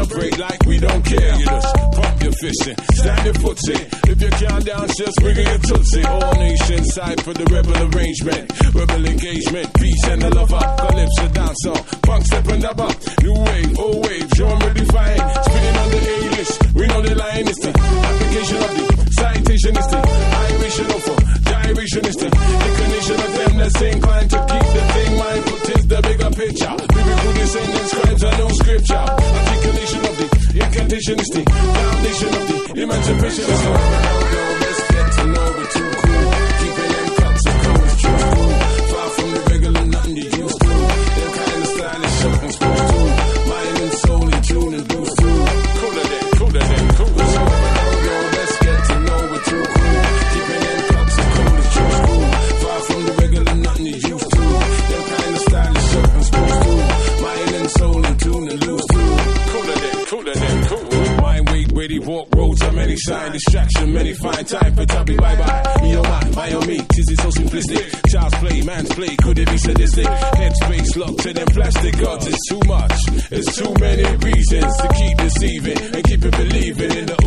celebrate like we don't care. You just pump your fist in, stand your foot in. If you can't dance, just wiggle your tootsie. All nations side for the rebel arrangement, rebel engagement, peace and the love up. Calypso dance song, punk step and the up. New wave, old wave, genre defined. Spinning on the A-list, we know the line is the application of the citation is the iration of gyration is the inclination of them that's inclined to keep the thing mind put is the bigger picture. Biblical descendants, scribes are no scripture. Articulation of the incantation is the foundation of the emancipation is the let's get to know we're too cool. Keeping them cups and codes true. Far from the regular, nothing you used to. Them kind of stylish, show and supposed to. Mind and soul in tune and boost too. Cooler than, cooler than, cooler. So let's get to know we're too cool. Keeping them cups and codes true. Far from the regular, nothing you used to. Them kind of stylish, show and supposed to. Mind and soul in tune and loose too. Cooler than, cool. Mind, weight, witty, walk roads on many sign. Distraction, many find time for tabby, bye-bye. Me or mine, by or me, tis it so simplistic. Child's play, man's play, could it be sadistic? Headspace locked to them plastic gods. It's too much, it's too many reasons to keep deceiving and keep it believing in the